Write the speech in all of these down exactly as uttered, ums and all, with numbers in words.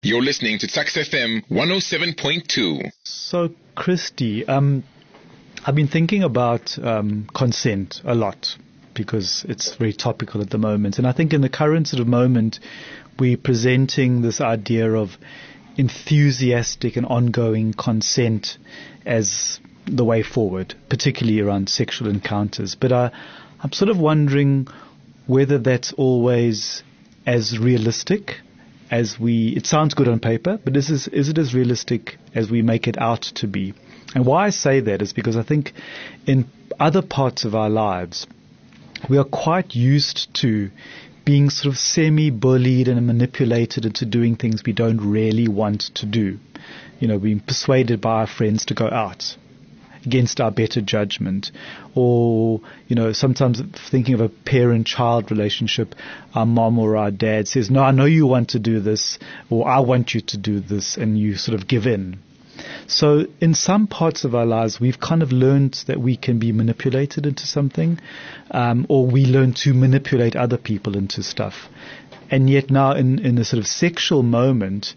You're listening to Tuks F M one oh seven point two. So, Christy, um, I've been thinking about um, consent a lot because it's very topical at the moment. And I think in the current sort of moment, we're presenting this idea of enthusiastic and ongoing consent as the way forward, particularly around sexual encounters. But I, I'm sort of wondering whether that's always as realistic as we, it sounds good on paper, but is, is, is it as realistic as we make it out to be? And why I say that is because I think in other parts of our lives, we are quite used to being sort of semi-bullied and manipulated into doing things we don't really want to do. You know, being persuaded by our friends to go out against our better judgment, or, you know, sometimes thinking of a parent-child relationship, our mom or our dad says, no, I know you want to do this, or I want you to do this, and you sort of give in. So in some parts of our lives, we've kind of learned that we can be manipulated into something, um, or we learn to manipulate other people into stuff. And yet now in, in a sort of sexual moment,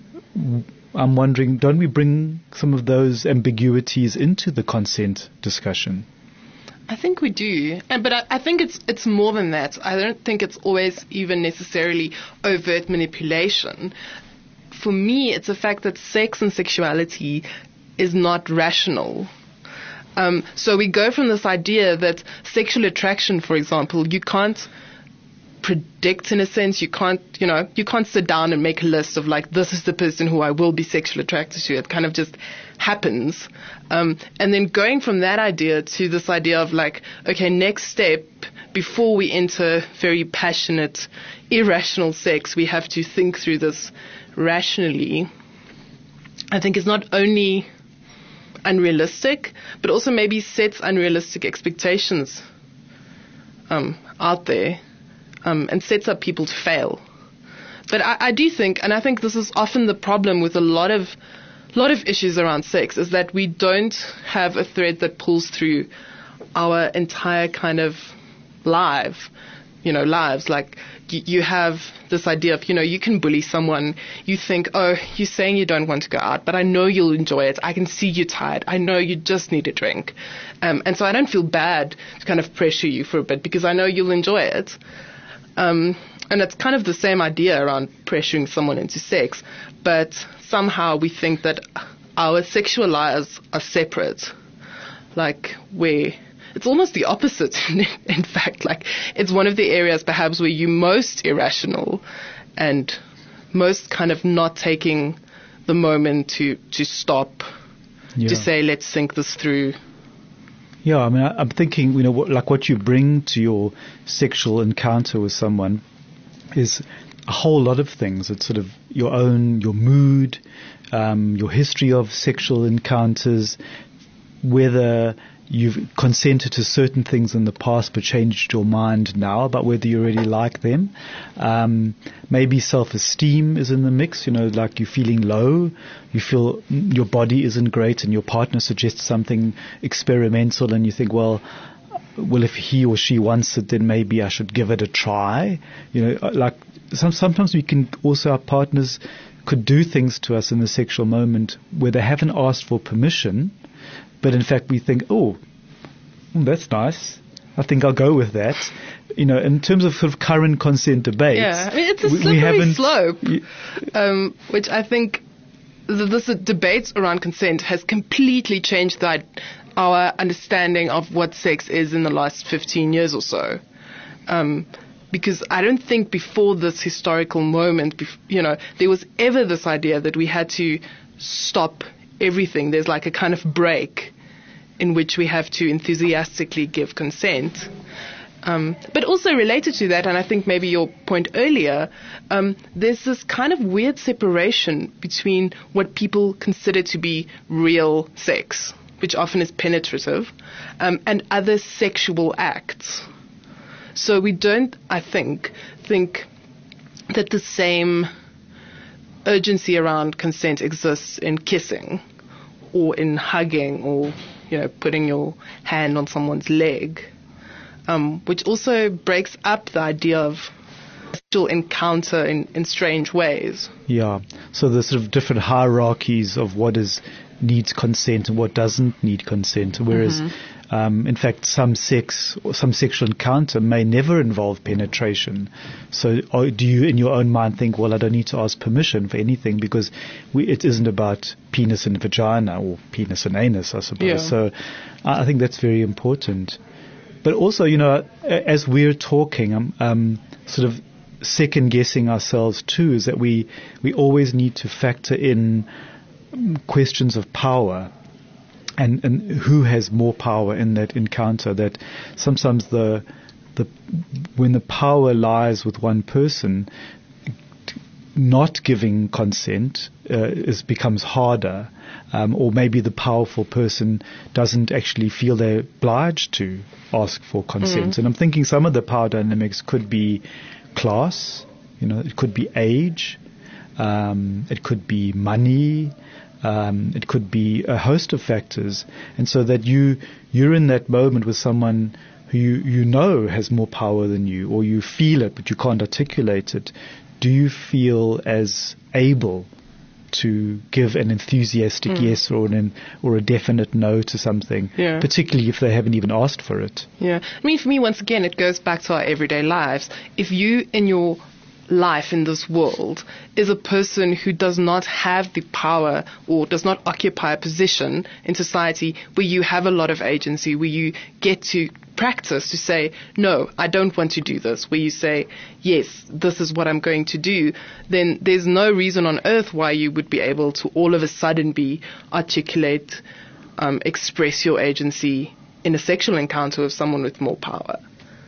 I'm wondering, don't we bring some of those ambiguities into the consent discussion? I think we do, and but I, I think it's it's more than that. I don't think it's always even necessarily overt manipulation. For me, it's the fact that sex and sexuality is not rational. Um, so we go from this idea that sexual attraction, for example, you can't predict in a sense. You can't, you know, you can't sit down and make a list of like, this is the person who I will be sexually attracted to. It kind of just happens. Um, and then going from that idea to this idea of like, okay, next step, before we enter very passionate, irrational sex, we have to think through this rationally. I think is not only unrealistic, but also maybe sets unrealistic expectations um, out there. Um, and sets up people to fail. But I, I do think, and I think this is often the problem with a lot of lot of issues around sex, is that we don't have a thread that pulls through our entire kind of life, you know, lives. Like you, you have this idea of, you know, you can bully someone. You think, oh, you're saying you don't want to go out, but I know you'll enjoy it. I can see you tired. I know you just need a drink. Um, and so I don't feel bad to kind of pressure you for a bit because I know you'll enjoy it. Um, and it's kind of the same idea around pressuring someone into sex, but somehow we think that our sexual lives are separate. Like, where it's almost the opposite, in fact. Like, it's one of the areas perhaps where you're most irrational and most kind of not taking the moment to, to stop, yeah. to say, let's think this through. Yeah, I mean, I, I'm thinking, you know, what, like what you bring to your sexual encounter with someone is a whole lot of things. It's sort of your own, your mood, um, your history of sexual encounters, whether you've consented to certain things in the past but changed your mind now about whether you really like them. Um, maybe self-esteem is in the mix, you know, like you're feeling low, you feel your body isn't great and your partner suggests something experimental and you think, well, well, if he or she wants it, then maybe I should give it a try. You know, like some, sometimes we can also, our partners could do things to us in the sexual moment where they haven't asked for permission, but in fact we think, oh, that's nice. I think I'll go with that. You know, in terms of, sort of current consent debates. Yeah, I mean, it's a slippery slope, um, which I think the, this debate around consent has completely changed the, our understanding of what sex is in the last fifteen years or so. Um, because I don't think before this historical moment, you know, there was ever this idea that we had to stop everything. There's like a kind of break in which we have to enthusiastically give consent. Um, but also related to that, and I think maybe your point earlier, um, there's this kind of weird separation between what people consider to be real sex, which often is penetrative, um, and other sexual acts. So we don't, I think, think that the same urgency around consent exists in kissing or in hugging or, you know, putting your hand on someone's leg, um, which also breaks up the idea of sexual encounter in, in strange ways. Yeah. So the sort of different hierarchies of what is needs consent and what doesn't need consent. Whereas, mm-hmm. um, in fact, some sex or some sexual encounter may never involve penetration. So or do you, in your own mind, think, well, I don't need to ask permission for anything because we, it isn't about penis and vagina or penis and anus, I suppose. Yeah. So I, I think that's very important. But also, you know, as we're talking, um, um, sort of second guessing ourselves too, is that we we always need to factor in questions of power and, and who has more power in that encounter. That sometimes the the when the power lies with one person, not giving consent uh, is becomes harder, um, or maybe the powerful person doesn't actually feel they're obliged to ask for consent. Mm. And I'm thinking some of the power dynamics could be class, you know, it could be age, um, it could be money, um, it could be a host of factors, and so that you you're in that moment with someone who you, you know has more power than you, or you feel it but you can't articulate it. Do you feel as able to give an enthusiastic mm. yes or an or a definite no to something, yeah. particularly if they haven't even asked for it? Yeah, I mean, for me, once again, it goes back to our everyday lives. If you, in your life in this world, is a person who does not have the power or does not occupy a position in society where you have a lot of agency, where you get to practice to say, no, I don't want to do this, where you say, yes, this is what I'm going to do, then there's no reason on earth why you would be able to all of a sudden be articulate, um, express your agency in a sexual encounter with someone with more power.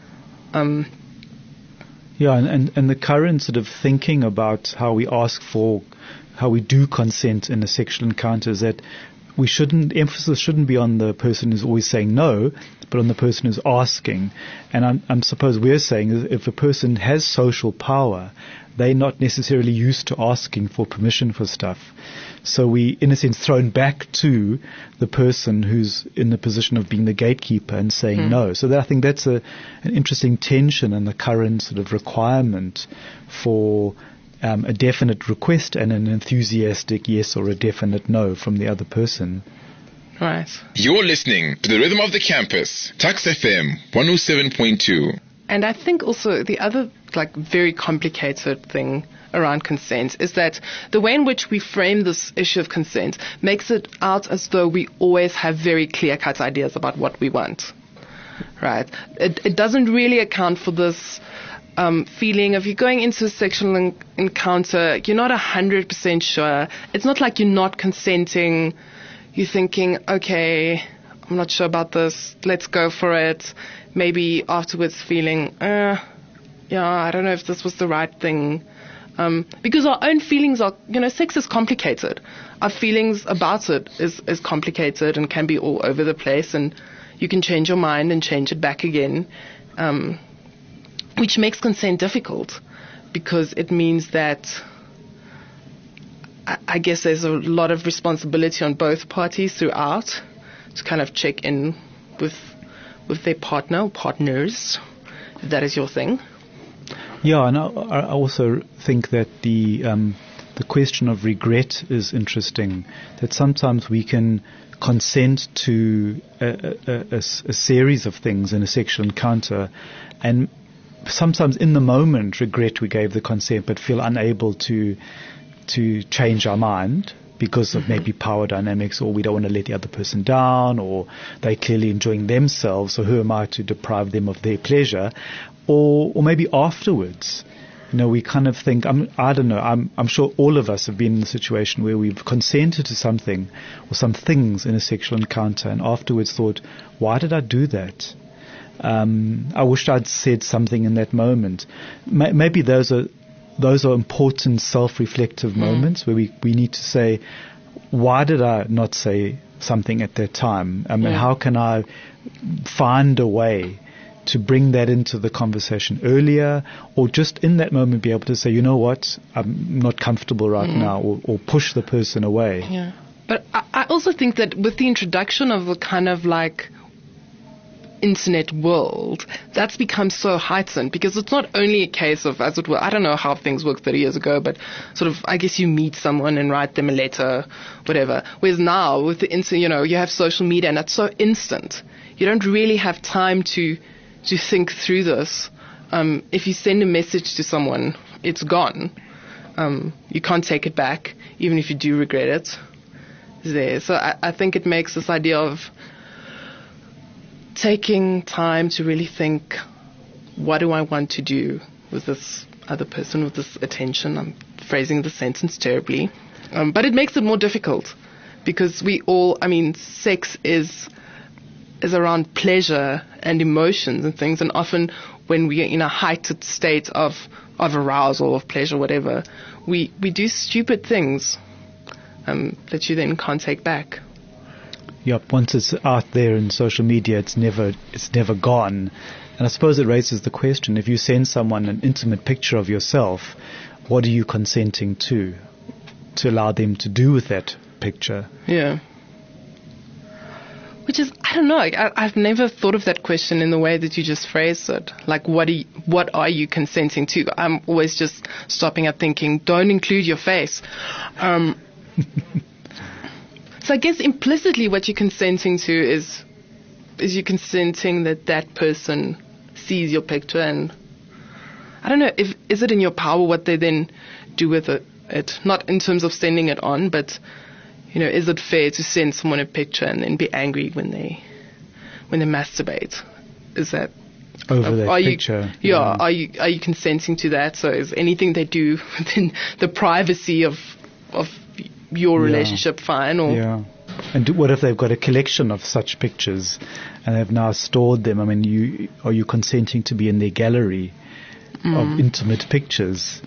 Um, yeah, and, and, and the current sort of thinking about how we ask for, how we do consent in a sexual encounter is that we shouldn't, emphasis shouldn't be on the person who's always saying no, but on the person who's asking. And I'm, I'm suppose we're saying that if a person has social power, they're not necessarily used to asking for permission for stuff. So we, in a sense, thrown back to the person who's in the position of being the gatekeeper and saying mm. no. So that, I think that's a, an interesting tension in the current sort of requirement for Um, a definite request and an enthusiastic yes or a definite no from the other person. Right. You're listening to the Rhythm of the Campus, Tuks F M one oh seven point two. And I think also the other like very complicated thing around consent is that the way in which we frame this issue of consent makes it out as though we always have very clear-cut ideas about what we want. Right. It, it doesn't really account for this Um, feeling of you're going into a sexual en- encounter, you're not one hundred percent sure. It's not like you're not consenting. You're thinking, okay, I'm not sure about this. Let's go for it. Maybe afterwards feeling, uh, yeah, I don't know if this was the right thing. Um, because our own feelings are, you know, sex is complicated. Our feelings about it is, is complicated and can be all over the place, and you can change your mind and change it back again. Um, Which makes consent difficult because it means that I, I guess there's a lot of responsibility on both parties throughout to kind of check in with with their partner or partners, if that is your thing. Yeah, and I, I also think that the um, the question of regret is interesting. That sometimes we can consent to a, a, a, a series of things in a sexual encounter, and sometimes in the moment regret we gave the consent but feel unable to to change our mind because of mm-hmm. maybe power dynamics, or we don't want to let the other person down, or they're clearly enjoying themselves, so who am I to deprive them of their pleasure, or or maybe afterwards. You know, we kind of think, I'm, I don't know, I'm, I'm sure all of us have been in a situation where we've consented to something or some things in a sexual encounter and afterwards thought, why did I do that? Um, I wished I'd said something in that moment. Ma- maybe those are those are important self-reflective mm. moments where we, we need to say, why did I not say something at that time? I mean, yeah. how can I find a way to bring that into the conversation earlier, or just in that moment be able to say, you know what, I'm not comfortable right mm. now, or, or push the person away. Yeah. But I, I also think that with the introduction of a kind of like internet world, that's become so heightened because it's not only a case of, as it were, I don't know how things worked thirty years ago, but sort of, I guess you meet someone and write them a letter, whatever. Whereas now with the internet, you know, you have social media and it's so instant. You don't really have time to, to think through this. Um, if you send a message to someone, it's gone. Um, you can't take it back, even if you do regret it. It's there. So I, I think it makes this idea of taking time to really think, what do I want to do with this other person, with this attention? I'm phrasing the sentence terribly. Um, but it makes it more difficult because we all, I mean, sex is is around pleasure and emotions and things. And often when we are in a heightened state of, of arousal, of pleasure, whatever, we, we do stupid things um, that you then can't take back. Yep, once it's out there in social media, it's never it's never gone. And I suppose it raises the question, if you send someone an intimate picture of yourself, what are you consenting to, to allow them to do with that picture? Yeah. Which is, I don't know, I, I've never thought of that question in the way that you just phrased it. Like, what are you, what are you consenting to? I'm always just stopping at thinking, don't include your face. Um So I guess implicitly what you're consenting to is is you're consenting that that person sees your picture, and I don't know, if is it in your power what they then do with it, it? Not in terms of sending it on, but you know, is it fair to send someone a picture and then be angry when they when they masturbate? Is that over that are picture? You, yeah, yeah, are you are you consenting to that? So is anything they do within the privacy of of your relationship yeah. fine? Or yeah. And do, what if they've got a collection of such pictures and they've now stored them? I mean, you are you consenting to be in their gallery mm. of intimate pictures?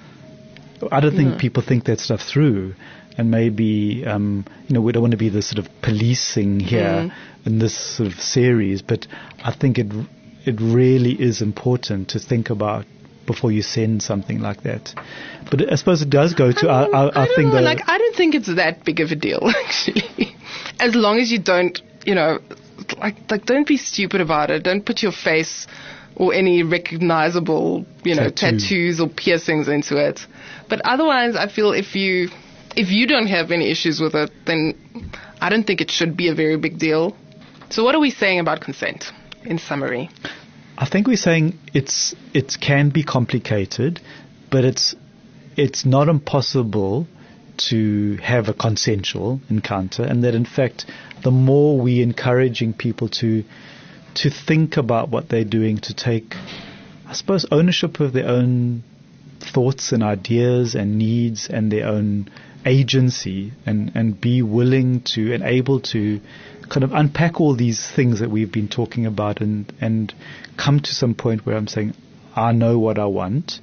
I don't think yeah. people think that stuff through. And maybe, um, you know, we don't want to be the sort of policing here mm. in this sort of series, but I think it it really is important to think about before you send something like that. But I suppose it does go to our, our, our thing. Know, like, I don't think it's that big of a deal, actually. As long as you don't, you know, like, like don't be stupid about it. Don't put your face or any recognizable, you know, Tattoo. tattoos or piercings into it. But otherwise, I feel if you if you don't have any issues with it, then I don't think it should be a very big deal. So what are we saying about consent, in summary? I think we're saying it's it can be complicated, but it's it's not impossible to have a consensual encounter, and that in fact, the more we encouraging people to to think about what they're doing, to take, I suppose, ownership of their own thoughts and ideas and needs and their own agency, and, and be willing to and able to kind of unpack all these things that we've been talking about, and, and come to some point where I'm saying, I know what I want,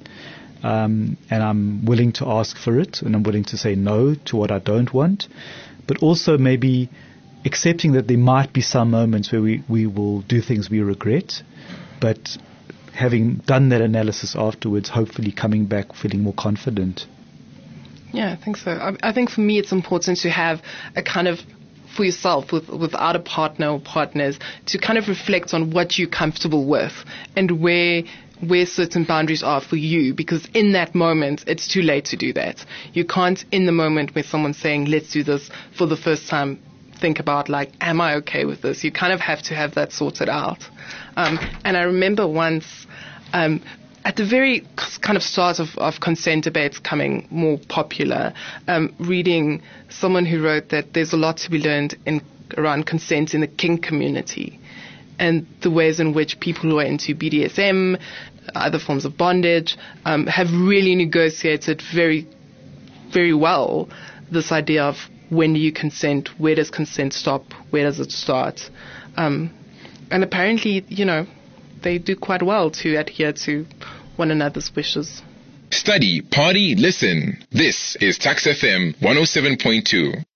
um, and I'm willing to ask for it, and I'm willing to say no to what I don't want, but also maybe accepting that there might be some moments where we, we will do things we regret, but having done that analysis afterwards, hopefully coming back feeling more confident. Yeah, I think so. I, I think for me it's important to have a kind of, for yourself, with, without a partner or partners, to kind of reflect on what you're comfortable with and where where certain boundaries are for you, because in that moment it's too late to do that. You can't, in the moment where someone's saying, let's do this for the first time, think about like, am I okay with this? You kind of have to have that sorted out. Um, and I remember once, um, at the very kind of start of, of consent debates coming more popular, um, reading someone who wrote that there's a lot to be learned in around consent in the kink community, and the ways in which people who are into B D S M, other forms of bondage, um, have really negotiated very, very well this idea of when do you consent, where does consent stop, where does it start, um, and apparently, you know, they do quite well to adhere to one another's wishes. Study, party, listen. This is Tax F M one oh seven point two.